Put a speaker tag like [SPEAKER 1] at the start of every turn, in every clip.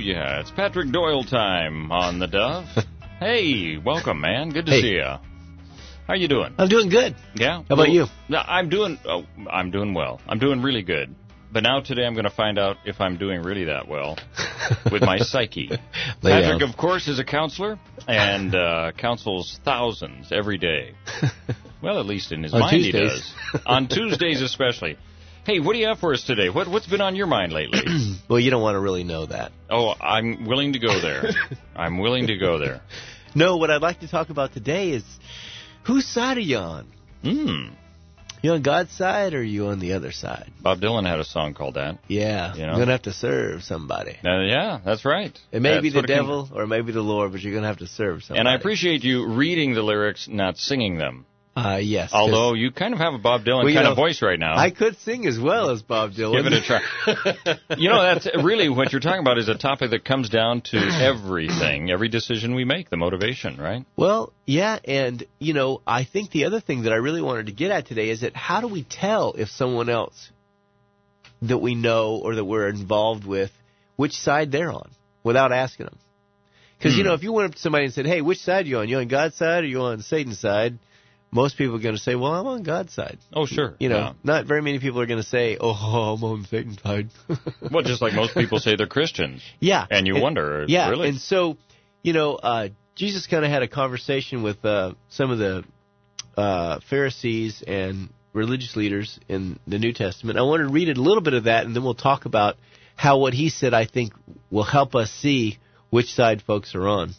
[SPEAKER 1] Yeah, it's Patrick Doyle time on the Dove. Hey, welcome, man. Good to see you. How you doing?
[SPEAKER 2] I'm doing good.
[SPEAKER 1] Yeah?
[SPEAKER 2] How about you?
[SPEAKER 1] I'm doing well. I'm doing really good. But now today I'm going to find out if I'm doing really that well with my psyche. Patrick, of course, is a counselor and counsels thousands every day. Well, at least in his mind Tuesdays. He does. On Tuesdays especially. Hey, what do you have for us today? What's been on your mind lately?
[SPEAKER 2] Well, you don't want to really know that.
[SPEAKER 1] Oh, I'm willing to go there. I'm willing to go there.
[SPEAKER 2] No, what I'd like to talk about today is whose side are you on? You on God's side or are you on the other side?
[SPEAKER 1] Bob Dylan had a song called that.
[SPEAKER 2] Yeah, you're going to have to serve somebody.
[SPEAKER 1] Yeah, that's right.
[SPEAKER 2] It may be the devil or it may be the Lord, but you're going to have to serve somebody.
[SPEAKER 1] And I appreciate you reading the lyrics, not singing them.
[SPEAKER 2] Yes.
[SPEAKER 1] Although you kind of have a Bob Dylan kind of voice right now.
[SPEAKER 2] I could sing as well as Bob Dylan.
[SPEAKER 1] Give it a try. That's really what you're talking about is a topic that comes down to everything, every decision we make, the motivation, right?
[SPEAKER 2] Well, yeah, and, I think the other thing that I really wanted to get at today is that how do we tell if someone else that we know or that we're involved with, which side they're on, without asking them? Because, if you went up to somebody and said, hey, which side are you on? You on God's side or you on Satan's side? Most people are going to say, well, I'm on God's side.
[SPEAKER 1] Oh, sure.
[SPEAKER 2] Not very many people are going to say, oh, I'm on Satan's side.
[SPEAKER 1] Well, just like most people say they're Christians.
[SPEAKER 2] Yeah.
[SPEAKER 1] And you wonder,
[SPEAKER 2] yeah,
[SPEAKER 1] really?
[SPEAKER 2] And so, Jesus kind of had a conversation with some of the Pharisees and religious leaders in the New Testament. I want to read a little bit of that, and then we'll talk about how what he said, I think, will help us see which side folks are on.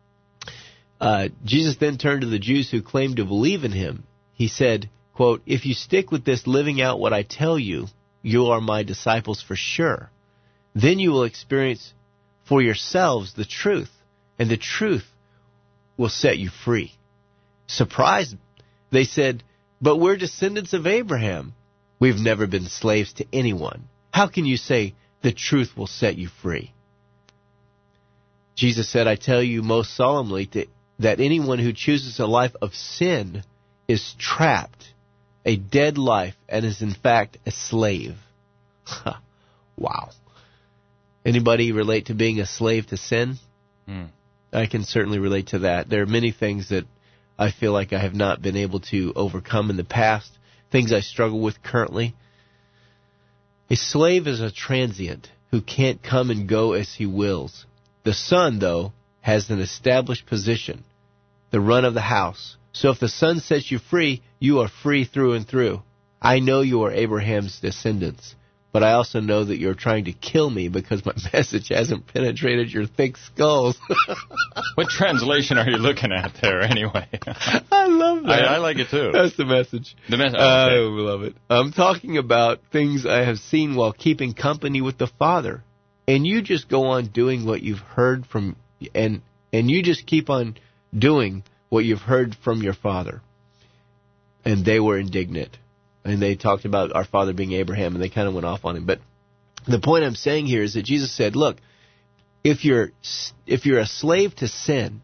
[SPEAKER 2] Jesus then turned to the Jews who claimed to believe in him. He said, quote, if you stick with this living out what I tell you, you are my disciples for sure. Then you will experience for yourselves the truth, and the truth will set you free. Surprised, they said, but we're descendants of Abraham. We've never been slaves to anyone. How can you say the truth will set you free? Jesus said, I tell you most solemnly that anyone who chooses a life of sin is trapped, a dead life, and is in fact a slave. Wow. Anybody relate to being a slave to sin? I can certainly relate to that. There are many things that I feel like I have not been able to overcome in the past, things I struggle with currently. A slave is a transient who can't come and go as he wills. The son, though, has an established position, the run of the house. So if the Son sets you free, you are free through and through. I know you are Abraham's descendants, but I also know that you're trying to kill me because my message hasn't penetrated your thick skulls.
[SPEAKER 1] What translation are you looking at there, anyway?
[SPEAKER 2] I love that.
[SPEAKER 1] I like it, too.
[SPEAKER 2] That's the message.
[SPEAKER 1] The message.
[SPEAKER 2] I love it. I'm talking about things I have seen while keeping company with the Father. And you just go on doing what you've heard from, and you just keep on doing what you've heard from your father. And they were indignant. And they talked about our father being Abraham, and they kind of went off on him. But the point I'm saying here is that Jesus said, look, if you're a slave to sin,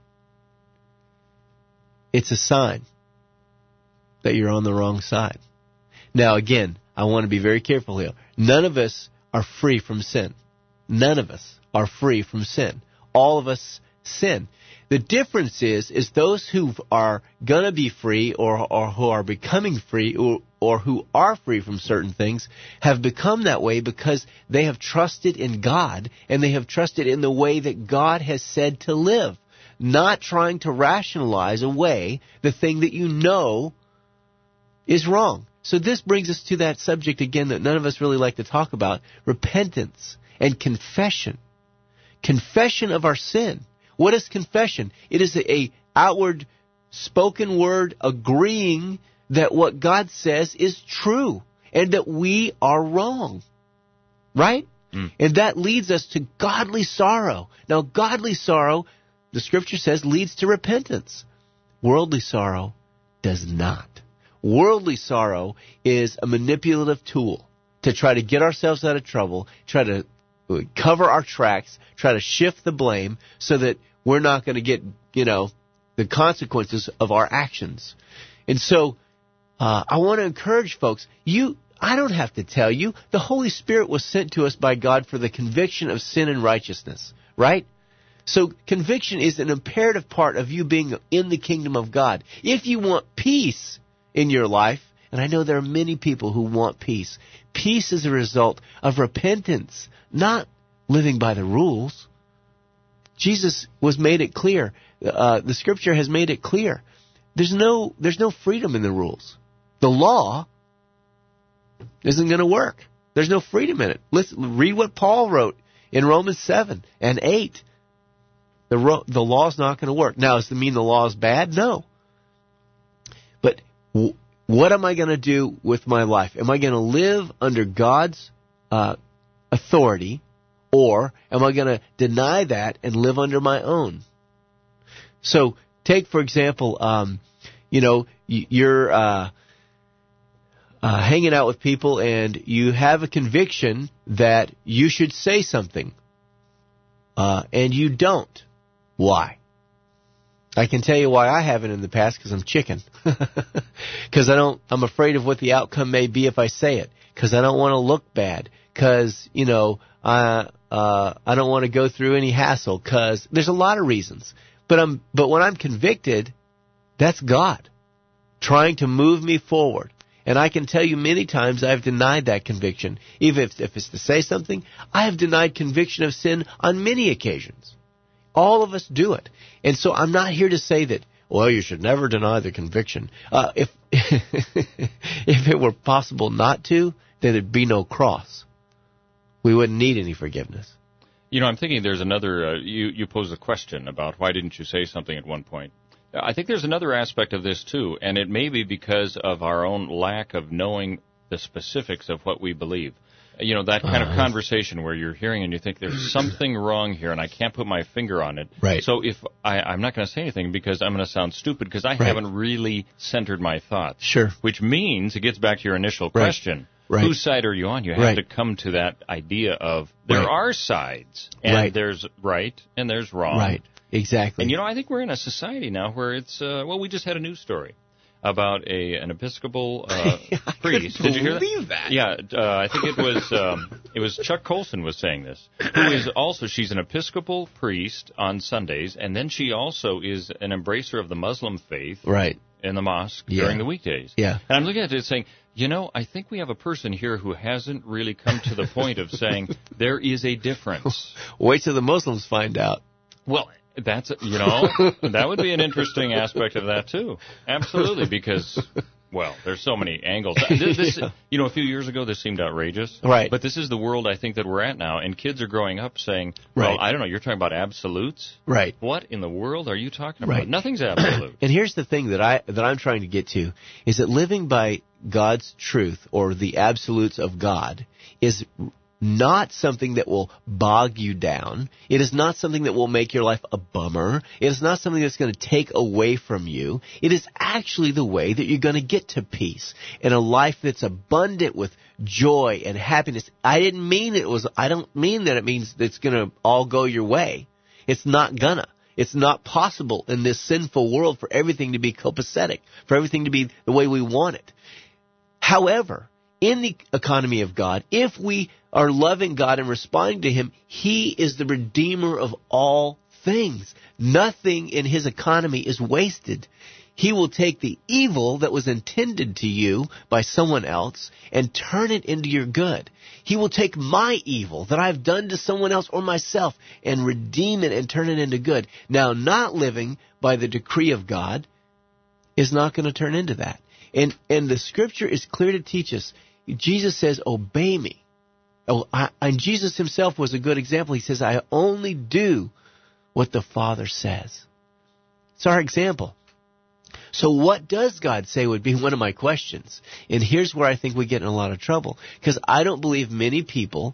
[SPEAKER 2] it's a sign that you're on the wrong side. Now, again, I want to be very careful here. None of us are free from sin. None of us are free from sin. All of us sin. The difference is those who are going to be free or who are becoming free or who are free from certain things have become that way because they have trusted in God and they have trusted in the way that God has said to live, not trying to rationalize away the thing that you know is wrong. So this brings us to that subject again that none of us really like to talk about, repentance and confession. Confession of our sin. What is confession? It is a outward spoken word agreeing that what God says is true and that we are wrong. Right? And that leads us to godly sorrow. Now, godly sorrow, the Scripture says, leads to repentance. Worldly sorrow does not. Worldly sorrow is a manipulative tool to try to get ourselves out of trouble, try to cover our tracks, try to shift the blame so that we're not going to get, the consequences of our actions. And so I want to encourage folks, I don't have to tell you, the Holy Spirit was sent to us by God for the conviction of sin and righteousness. right? So conviction is an imperative part of you being in the kingdom of God. If you want peace in your life, and I know there are many people who want peace, peace is a result of repentance, not living by the rules. Jesus was made it clear. The Scripture has made it clear. There's no freedom in the rules. The law isn't going to work. There's no freedom in it. Read what Paul wrote in Romans 7 and 8. The law's not going to work. Now, does it mean the law is bad? No. But what am I going to do with my life? Am I going to live under God's authority, or am I going to deny that and live under my own? So, take, for example, you're hanging out with people and you have a conviction that you should say something, and you don't. Why? I can tell you why I haven't in the past, because I'm chicken. Because I'm afraid of what the outcome may be if I say it. Because I don't want to look bad. Because, I don't want to go through any hassle. Because there's a lot of reasons. But when I'm convicted, that's God trying to move me forward. And I can tell you many times I've denied that conviction. Even if it's to say something, I have denied conviction of sin on many occasions. All of us do it. And so I'm not here to say that, well, you should never deny the conviction. If it were possible not to, then there'd be no cross. We wouldn't need any forgiveness.
[SPEAKER 1] I'm thinking there's another, you posed a question about why didn't you say something at one point. I think there's another aspect of this, too, and it may be because of our own lack of knowing the specifics of what we believe. That kind of conversation where you're hearing and you think there's something wrong here and I can't put my finger on it.
[SPEAKER 2] Right.
[SPEAKER 1] So if I'm not going to say anything because I'm going to sound stupid because I haven't really centered my thoughts.
[SPEAKER 2] Sure.
[SPEAKER 1] Which means it gets back to your initial question.
[SPEAKER 2] Right.
[SPEAKER 1] Whose side are you on? You have to come to that idea of there are sides. And there's right and there's wrong.
[SPEAKER 2] Right. Exactly.
[SPEAKER 1] And, I think we're in a society now where it's, we just had a news story about an Episcopal priest. Did you hear that? Yeah, I think it was Chuck Colson was saying this, who is also, she's an Episcopal priest on Sundays, and then she also is an embracer of the Muslim faith in the mosque during the weekdays.
[SPEAKER 2] Yeah.
[SPEAKER 1] And I'm looking at it saying, I think we have a person here who hasn't really come to the point of saying there is a difference.
[SPEAKER 2] Wait till the Muslims find out.
[SPEAKER 1] Well, that's, that would be an interesting aspect of that, too. Absolutely, because, there's so many angles. This, a few years ago, this seemed outrageous.
[SPEAKER 2] Right.
[SPEAKER 1] But this is the world I think that we're at now, and kids are growing up saying, well, I don't know, you're talking about absolutes?
[SPEAKER 2] Right.
[SPEAKER 1] What in the world are you talking about? Nothing's absolute.
[SPEAKER 2] And here's the thing that I'm trying to get to, is that living by God's truth, or the absolutes of God, is not something that will bog you down. It is not something that will make your life a bummer. It is not something that's going to take away from you. It is actually the way that you're going to get to peace and a life that's abundant with joy and happiness. I don't mean that it means that it's going to all go your way. It's not gonna. It's not possible in this sinful world for everything to be copacetic, for everything to be the way we want it. However, in the economy of God, if we are loving God and responding to Him, He is the Redeemer of all things. Nothing in His economy is wasted. He will take the evil that was intended to you by someone else and turn it into your good. He will take my evil that I've done to someone else or myself and redeem it and turn it into good. Now, not living by the decree of God is not going to turn into that. And the Scripture is clear to teach us. Jesus says, obey me. And Jesus Himself was a good example. He says, I only do what the Father says. It's our example. So what does God say would be one of my questions. And here's where I think we get in a lot of trouble. Because I don't believe many people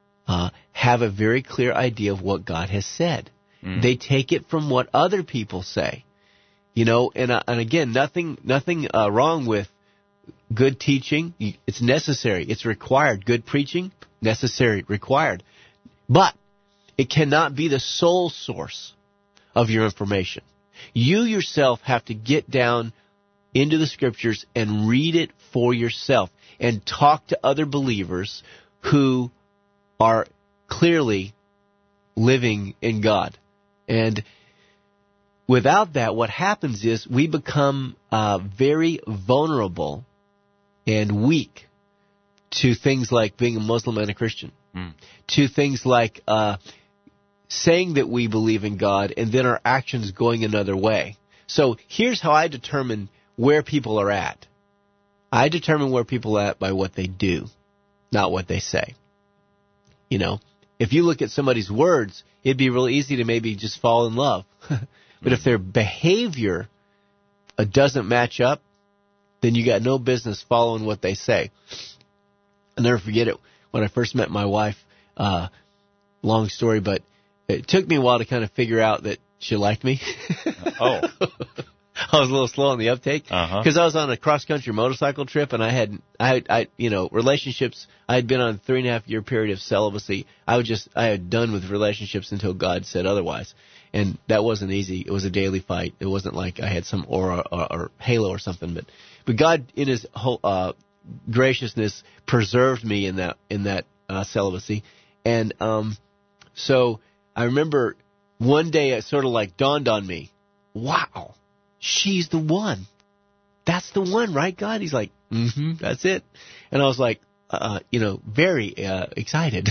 [SPEAKER 2] have a very clear idea of what God has said. They take it from what other people say. And again, nothing wrong with good teaching. It's necessary. It's required. Good preaching, necessary, required. But it cannot be the sole source of your information. You yourself have to get down into the Scriptures and read it for yourself and talk to other believers who are clearly living in God. And without that, what happens is we become very vulnerable and weak to things like being a Muslim and a Christian, to things like saying that we believe in God and then our actions going another way. So here's how I determine where people are at. I determine where people are at by what they do, not what they say. You know, if you look at somebody's words, it'd be real easy to maybe just fall in love. But if their behavior doesn't match up, then you got no business following what they say. I'll never forget it. When I first met my wife, long story, but it took me a while to kind of figure out that she liked me.
[SPEAKER 1] Oh.
[SPEAKER 2] I was a little slow on the uptake because I was on a cross-country motorcycle trip, and I had relationships. I had been on a 3.5-year period of celibacy. I had done with relationships until God said otherwise, and that wasn't easy. It was a daily fight. It wasn't like I had some aura or halo or something, but God, in His whole graciousness, preserved me in that celibacy, and so I remember one day it sort of like dawned on me, wow. She's the one. That's the one, right, God? He's like, that's it. And I was like, very excited.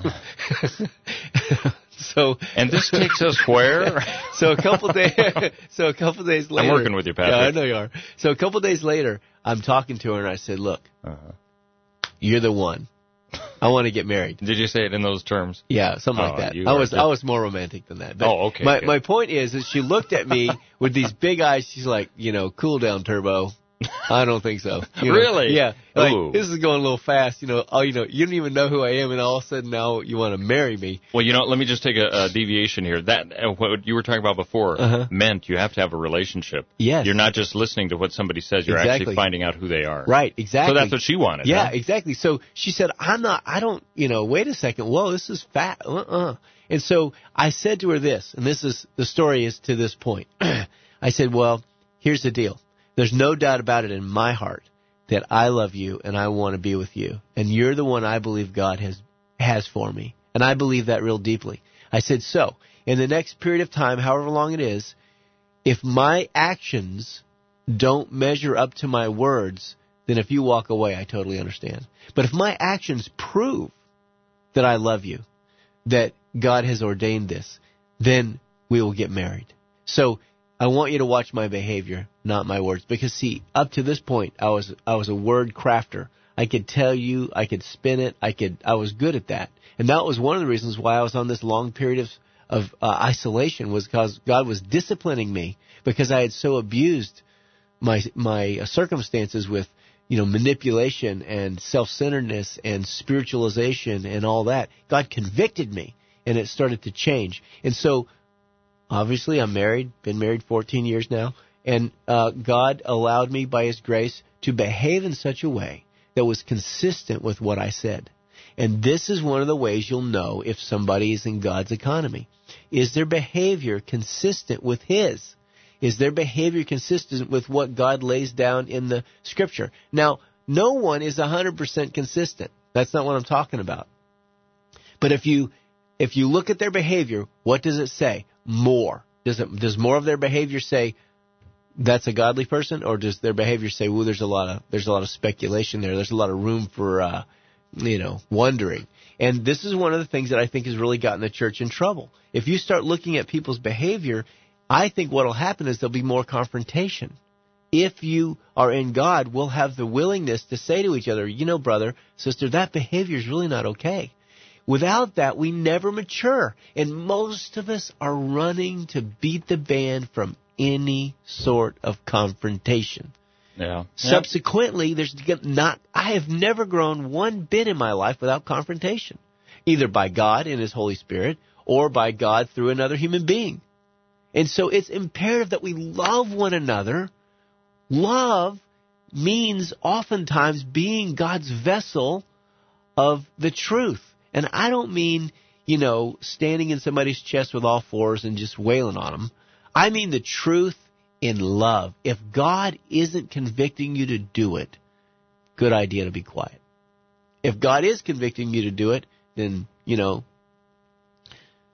[SPEAKER 1] And this takes us where?
[SPEAKER 2] So a couple days later.
[SPEAKER 1] I'm working with you, Patrick.
[SPEAKER 2] Yeah, I know you are. So a couple days later, I'm talking to her and I said, look, you're the one. I want to get married.
[SPEAKER 1] Did you say it in those terms?
[SPEAKER 2] Yeah, something like that. I was more romantic than that. But
[SPEAKER 1] okay.
[SPEAKER 2] My point is she looked at me with these big eyes. She's like, cool down, Turbo. I don't think so.
[SPEAKER 1] Really?
[SPEAKER 2] Yeah. Like, this is going a little fast. You don't even know who I am, and all of a sudden now you want to marry me.
[SPEAKER 1] Well, let me just take a deviation here. That what you were talking about before meant you have to have a relationship.
[SPEAKER 2] Yes.
[SPEAKER 1] You're not just listening to what somebody says. You're actually finding out who they are.
[SPEAKER 2] Right. Exactly.
[SPEAKER 1] So that's what she wanted.
[SPEAKER 2] Yeah.
[SPEAKER 1] Huh?
[SPEAKER 2] Exactly. So she said, wait a second. Whoa, this is fat. And so I said to her this, and the story is to this point. I said, well, here's the deal. There's no doubt about it in my heart that I love you and I want to be with you. And you're the one I believe God has for me. And I believe that real deeply. I said, so, in the next period of time, however long it is, if my actions don't measure up to my words, then if you walk away, I totally understand. But if my actions prove that I love you, that God has ordained this, then we will get married. So I want you to watch my behavior, not my words. Because, see, up to this point, I was a word crafter. I could tell you, I could spin it, I was good at that. And that was one of the reasons why I was on this long period of isolation, was because God was disciplining me because I had so abused my circumstances with, manipulation and self-centeredness and spiritualization and all that. God convicted me, and it started to change. And so, obviously, I'm married, been married 14 years now, and God allowed me by His grace to behave in such a way that was consistent with what I said. And this is one of the ways you'll know if somebody is in God's economy. Is their behavior consistent with His? Is their behavior consistent with what God lays down in the Scripture? Now, no one is 100% consistent. That's not what I'm talking about. But if you look at their behavior, what does it say? More. Does more of their behavior say that's a godly person, or does their behavior say, "Well, there's a lot of speculation there. There's a lot of room for wondering." And this is one of the things that I think has really gotten the church in trouble. If you start looking at people's behavior, I think what will happen is there'll be more confrontation. If you are in God, we'll have the willingness to say to each other, brother, sister, that behavior is really not okay. Without that, we never mature. And most of us are running to beat the band from any sort of confrontation.
[SPEAKER 1] Yeah.
[SPEAKER 2] Subsequently, I have never grown one bit in my life without confrontation, either by God in His Holy Spirit or by God through another human being. And so it's imperative that we love one another. Love means oftentimes being God's vessel of the truth. And I don't mean, standing in somebody's chest with all fours and just wailing on them. I mean the truth in love. If God isn't convicting you to do it, good idea to be quiet. If God is convicting you to do it, then,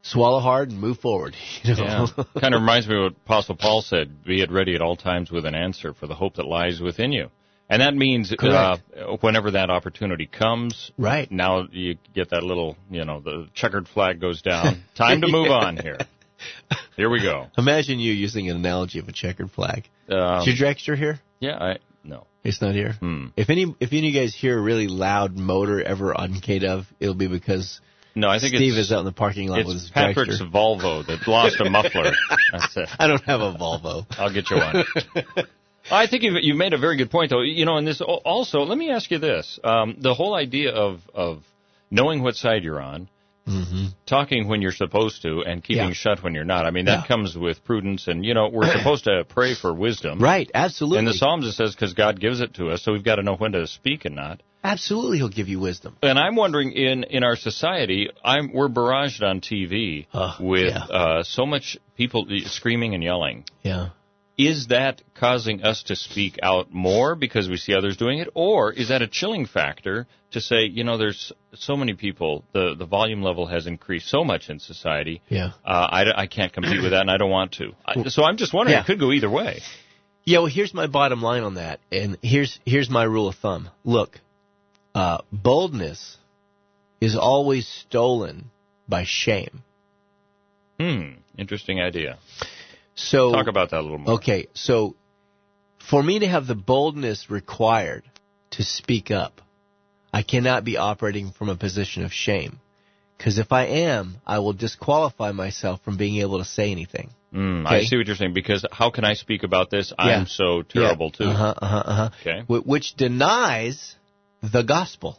[SPEAKER 2] swallow hard and move forward. You know?
[SPEAKER 1] Yeah. Kind of reminds me of what Apostle Paul said, be it ready at all times with an answer for the hope that lies within you. And that means whenever that opportunity comes,
[SPEAKER 2] right.
[SPEAKER 1] Now you get that little, the checkered flag goes down. Time to move on here. Here we go.
[SPEAKER 2] Imagine you using an analogy of a checkered flag. Is your dragster here?
[SPEAKER 1] Yeah, no.
[SPEAKER 2] It's not here? If any of you guys hear a really loud motor ever on KW, it'll be because
[SPEAKER 1] I think
[SPEAKER 2] Steve is out in the parking lot with his
[SPEAKER 1] Patrick's
[SPEAKER 2] dragster.
[SPEAKER 1] Volvo that lost a muffler. That's it.
[SPEAKER 2] I don't have a Volvo.
[SPEAKER 1] I'll get you one. I think you've made a very good point, though. And this also, let me ask you this. The whole idea of knowing what side you're on, talking when you're supposed to, and keeping shut when you're not. I mean, that comes with prudence, and, we're supposed to pray for wisdom.
[SPEAKER 2] Right, absolutely.
[SPEAKER 1] In the Psalms it says, because God gives it to us, so we've got to know when to speak and not.
[SPEAKER 2] Absolutely, He'll give you wisdom.
[SPEAKER 1] And I'm wondering, in our society, we're barraged on TV with so much people screaming and yelling.
[SPEAKER 2] Yeah.
[SPEAKER 1] Is that causing us to speak out more because we see others doing it? Or is that a chilling factor to say, there's so many people, the volume level has increased so much in society, I can't compete with that and I don't want to. So I'm just wondering, it could go either way.
[SPEAKER 2] Yeah, well, here's my bottom line on that, and here's my rule of thumb. Look, boldness is always stolen by shame.
[SPEAKER 1] Interesting idea.
[SPEAKER 2] So
[SPEAKER 1] talk about that a little more.
[SPEAKER 2] Okay, so for me to have the boldness required to speak up, I cannot be operating from a position of shame. Because if I am, I will disqualify myself from being able to say anything. Okay?
[SPEAKER 1] I see what you're saying, because how can I speak about this? I'm so terrible too. Okay.
[SPEAKER 2] Which denies the gospel.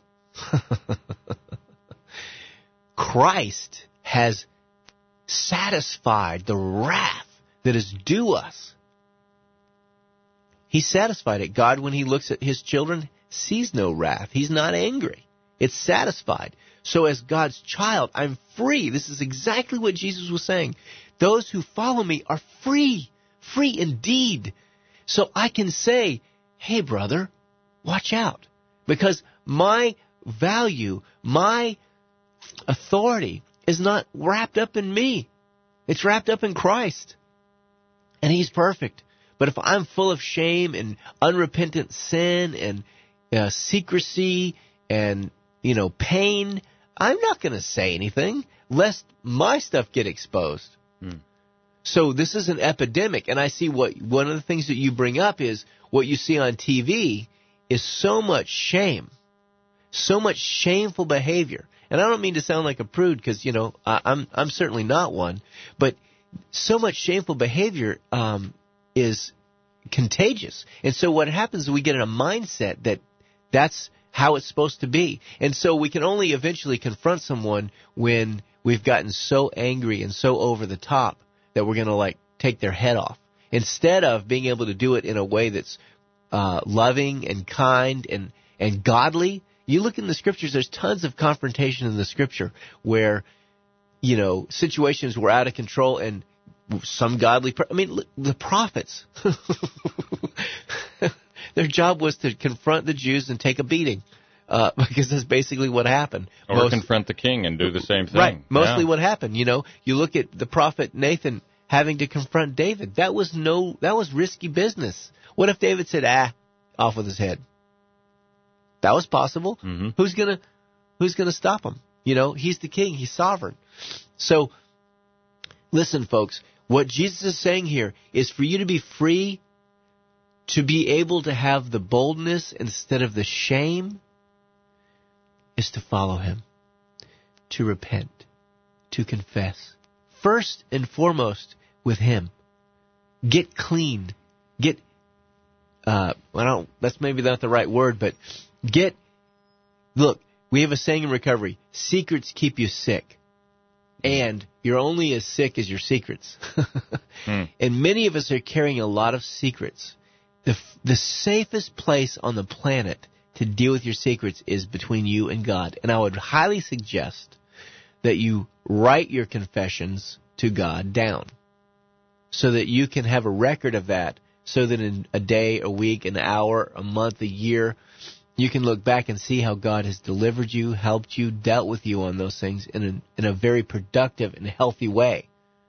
[SPEAKER 2] Christ has satisfied the wrath that is due us. He satisfied it. God, when He looks at His children, sees no wrath. He's not angry. It's satisfied. So as God's child, I'm free. This is exactly what Jesus was saying. Those who follow me are free. Free indeed. So I can say, hey, brother, watch out. Because my value, my authority is not wrapped up in me. It's wrapped up in Christ. And He's perfect. But if I'm full of shame and unrepentant sin and secrecy and, pain, I'm not going to say anything lest my stuff get exposed. So this is an epidemic. And I see one of the things that you bring up is what you see on TV is so much shame, so much shameful behavior. And I don't mean to sound like a prude because, I'm certainly not one. But so much shameful behavior is contagious. And so what happens is we get in a mindset that that's how it's supposed to be. And so we can only eventually confront someone when we've gotten so angry and so over the top that we're going to take their head off. Instead of being able to do it in a way that's loving and kind and godly. You look in the Scriptures, there's tons of confrontation in the Scripture where, situations were out of control and some godly... the prophets. Their job was to confront the Jews and take a beating because that's basically what happened.
[SPEAKER 1] Or confront the king and do the same thing.
[SPEAKER 2] Right, mostly what happened. You look at the prophet Nathan having to confront David. That was risky business. What if David said, off with his head? That was possible. Mm-hmm. Who's gonna stop him? He's the king. He's sovereign. So, listen, folks. What Jesus is saying here is for you to be free, to be able to have the boldness instead of the shame, is to follow Him, to repent, to confess. First and foremost with Him. Get clean. That's maybe not the right word, but look, we have a saying in recovery, secrets keep you sick. And you're only as sick as your secrets. And many of us are carrying a lot of secrets. The safest place on the planet to deal with your secrets is between you and God. And I would highly suggest that you write your confessions to God down so that you can have a record of that, so that in a day, a week, an hour, a month, a year, you can look back and see how God has delivered you, helped you, dealt with you on those things in a very productive and healthy way.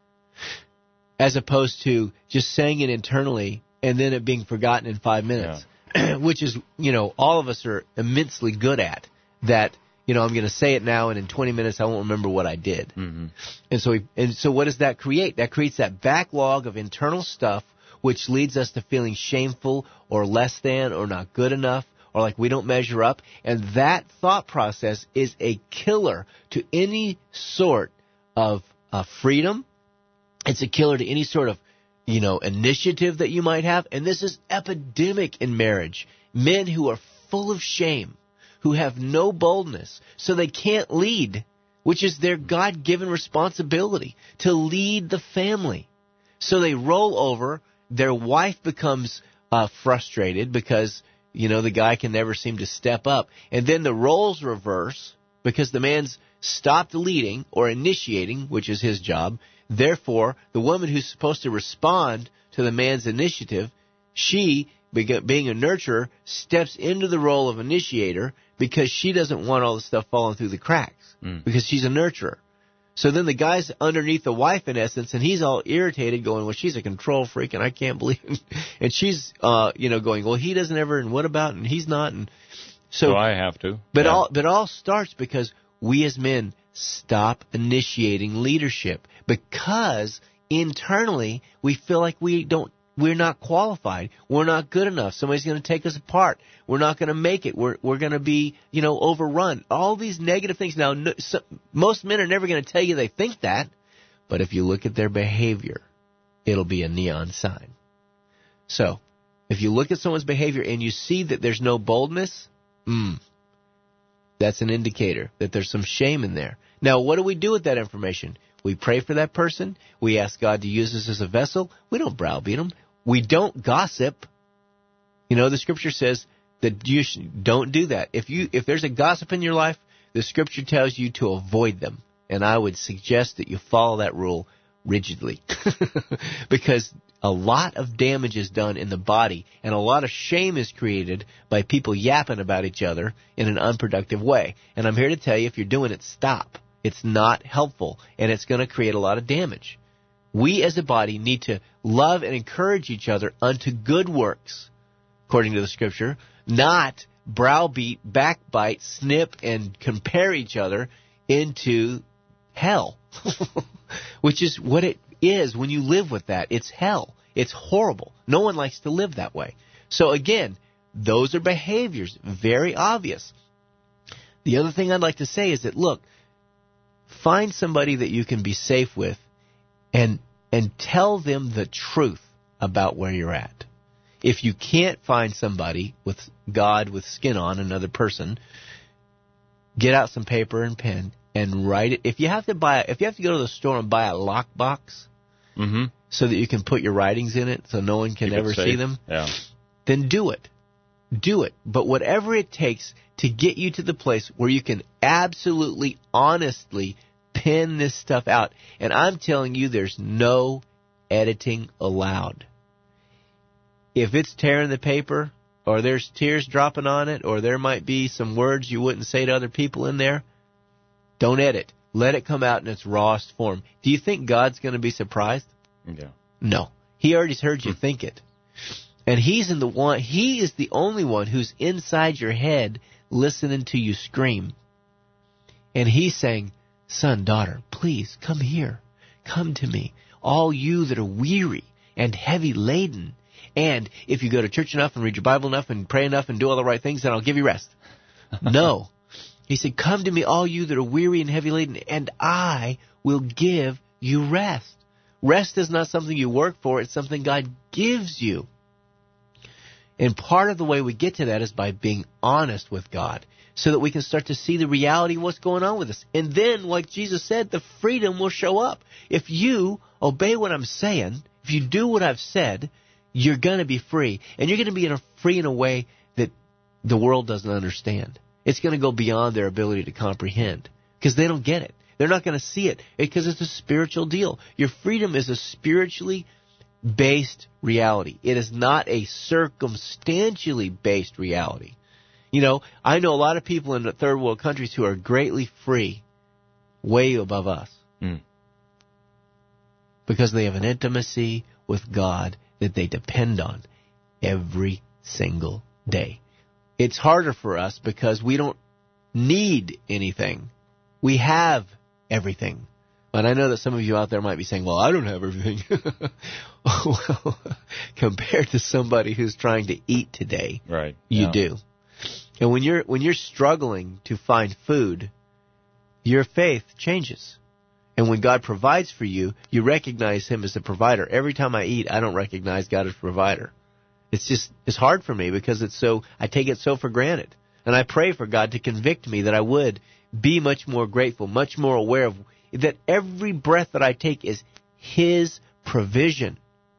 [SPEAKER 2] As opposed to just saying it internally and then it being forgotten in 5 minutes, which is, all of us are immensely good at that. I'm going to say it now, and in 20 minutes I won't remember what I did.
[SPEAKER 1] Mm-hmm.
[SPEAKER 2] And so what does that create? That creates that backlog of internal stuff, which leads us to feeling shameful or less than or not good enough or like we don't measure up. And that thought process is a killer to any sort of freedom. It's a killer to any sort of, initiative that you might have. And this is epidemic in marriage. Men who are full of shame, who have no boldness, so they can't lead, which is their God-given responsibility to lead the family. So they roll over. Their wife becomes frustrated because, the guy can never seem to step up. And then the roles reverse because the man's stopped leading or initiating, which is his job. Therefore, the woman who's supposed to respond to the man's initiative, she, being a nurturer, steps into the role of initiator because she doesn't want all the stuff falling through the cracks because she's a nurturer. So then the guy's underneath the wife, in essence, and he's all irritated going, well, she's a control freak, and I can't believe it. And she's, going, well, he doesn't ever, and what about, and he's not. And
[SPEAKER 1] so I have to.
[SPEAKER 2] But it all starts because we as men stop initiating leadership because internally we feel like we're not qualified. We're not good enough. Somebody's going to take us apart. We're not going to make it. We're going to be, overrun. All these negative things. Now, most men are never going to tell you they think that, but if you look at their behavior, it'll be a neon sign. So, if you look at someone's behavior and you see that there's no boldness, that's an indicator that there's some shame in there. Now, what do we do with that information? We pray for that person. We ask God to use us as a vessel. We don't browbeat them. We don't gossip. The Scripture says that you don't do that. If there's a gossip in your life, the Scripture tells you to avoid them. And I would suggest that you follow that rule rigidly. Because a lot of damage is done in the body, and a lot of shame is created by people yapping about each other in an unproductive way. And I'm here to tell you, if you're doing it, stop. It's not helpful, and it's going to create a lot of damage. We as a body need to love and encourage each other unto good works, according to the Scripture, not browbeat, backbite, snip, and compare each other into hell, which is what it is when you live with that. It's hell. It's horrible. No one likes to live that way. So again, those are behaviors, very obvious. The other thing I'd like to say is that, look, find somebody that you can be safe with and tell them the truth about where you're at. If you can't find somebody with God with skin on, another person, get out some paper and pen and write it. If you have to go to the store and buy a lockbox so that you can put your writings in it so no one can ever see them, then do it. Do it. But whatever it takes to get you to the place where you can absolutely, honestly pen this stuff out. And I'm telling you, there's no editing allowed. If it's tearing the paper, or there's tears dropping on it, or there might be some words you wouldn't say to other people in there, don't edit. Let it come out in its rawest form. Do you think God's going to be surprised?
[SPEAKER 1] Yeah.
[SPEAKER 2] No. He already heard you think it. And He is the only one who's inside your head listening to you scream. And He's saying, son, daughter, please come here. Come to me, all you that are weary and heavy laden. And if you go to church enough and read your Bible enough and pray enough and do all the right things, then I'll give you rest. No. He said, come to me, all you that are weary and heavy laden, and I will give you rest. Rest is not something you work for. It's something God gives you. And part of the way we get to that is by being honest with God, so that we can start to see the reality of what's going on with us. And then, like Jesus said, the freedom will show up. If you obey what I'm saying, if you do what I've said, you're going to be free. And you're going to be free in a way that the world doesn't understand. It's going to go beyond their ability to comprehend because they don't get it. They're not going to see it because it's a spiritual deal. Your freedom is a spiritually based reality. It is not a circumstantially based reality. You know, I know a lot of people in the third world countries who are greatly free, way above us. Because they have an intimacy with God that they depend on every single day. It's harder for us because we don't need anything. We have everything. But I know that some of you out there might be saying, well, I don't have everything. Well, compared to somebody who's trying to eat today,
[SPEAKER 1] right?
[SPEAKER 2] You do. And when you're struggling to find food, your faith changes. And when God provides for you, you recognize Him as the provider. Every time I eat, I don't recognize God as provider. It's hard for me because I take it so for granted. And I pray for God to convict me that I would be much more grateful, much more aware of that every breath that I take is His provision.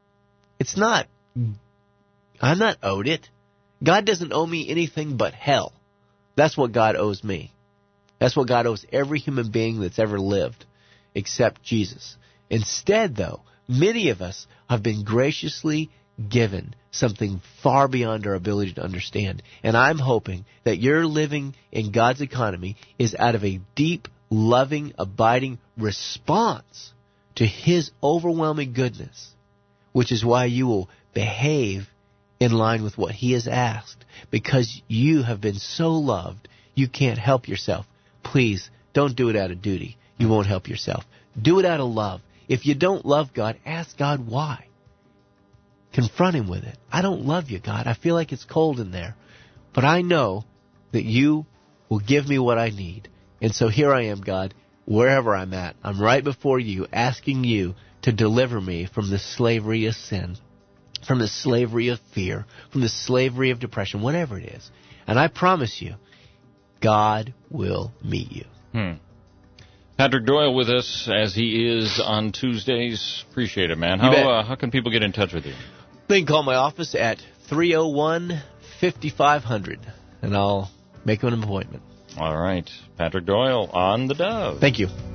[SPEAKER 2] I'm not owed it. God doesn't owe me anything but hell. That's what God owes me. That's what God owes every human being that's ever lived, except Jesus. Instead, though, many of us have been graciously given something far beyond our ability to understand. And I'm hoping that your living in God's economy is out of a deep, loving, abiding response to His overwhelming goodness, which is why you will behave in line with what He has asked, because you have been so loved you can't help yourself. Please, don't do it out of duty. You won't help yourself. Do it out of love. If you don't love God, ask God why. Confront Him with it. I don't love you, God. I feel like it's cold in there. But I know that you will give me what I need. And so here I am, God, wherever I'm at. I'm right before you, asking you to deliver me from the slavery of sin, from the slavery of fear, from the slavery of depression, whatever it is. And I promise you, God will meet you.
[SPEAKER 1] Patrick Doyle with us as he is on Tuesdays. Appreciate it, man. How can people get in touch with you?
[SPEAKER 2] They can call my office at 301-5500, and I'll make an appointment.
[SPEAKER 1] All right. Patrick Doyle on the Dove.
[SPEAKER 2] Thank you.